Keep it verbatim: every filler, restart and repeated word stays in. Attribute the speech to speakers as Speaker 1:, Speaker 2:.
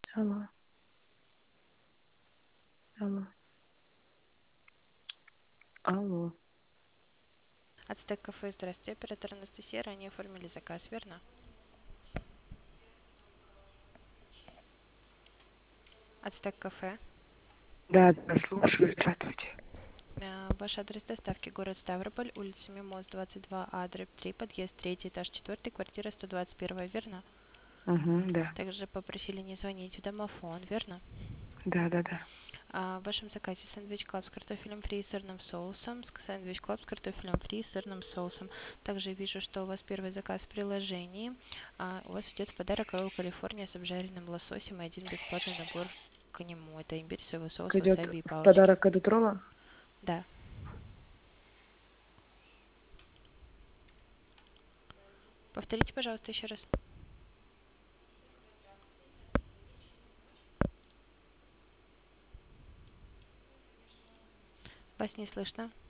Speaker 1: Алло, алло, алло.
Speaker 2: Ацтек кафе, здравствуйте, оператор Анастасия, ранее оформили заказ, верно? Ацтек кафе.
Speaker 1: Да, да, слушаю, здравствуйте.
Speaker 2: Э, Ваш адрес доставки город Ставрополь, улица Мимоз, двадцать два А, дробь три, подъезд третий, этаж четыре, квартира сто двадцать один, верно?
Speaker 1: Угу, да,
Speaker 2: Также попросили не звонить в домофон, верно?
Speaker 1: да, да, да.
Speaker 2: А в вашем заказе сэндвич клаб с картофелем фри и сырным соусом, с- сэндвич клаб с картофелем фри и сырным соусом. Также вижу, что у вас первый заказ в приложении. А у вас идет в подарок Royal Калифорния с обжаренным лососем и один бесплатный набор к нему. Это имбирь, соевый соус,
Speaker 1: Идет
Speaker 2: васаби и
Speaker 1: в
Speaker 2: палочки.
Speaker 1: подарок от Утрова?
Speaker 2: Да. Повторите, пожалуйста, еще раз. Вас не слышно.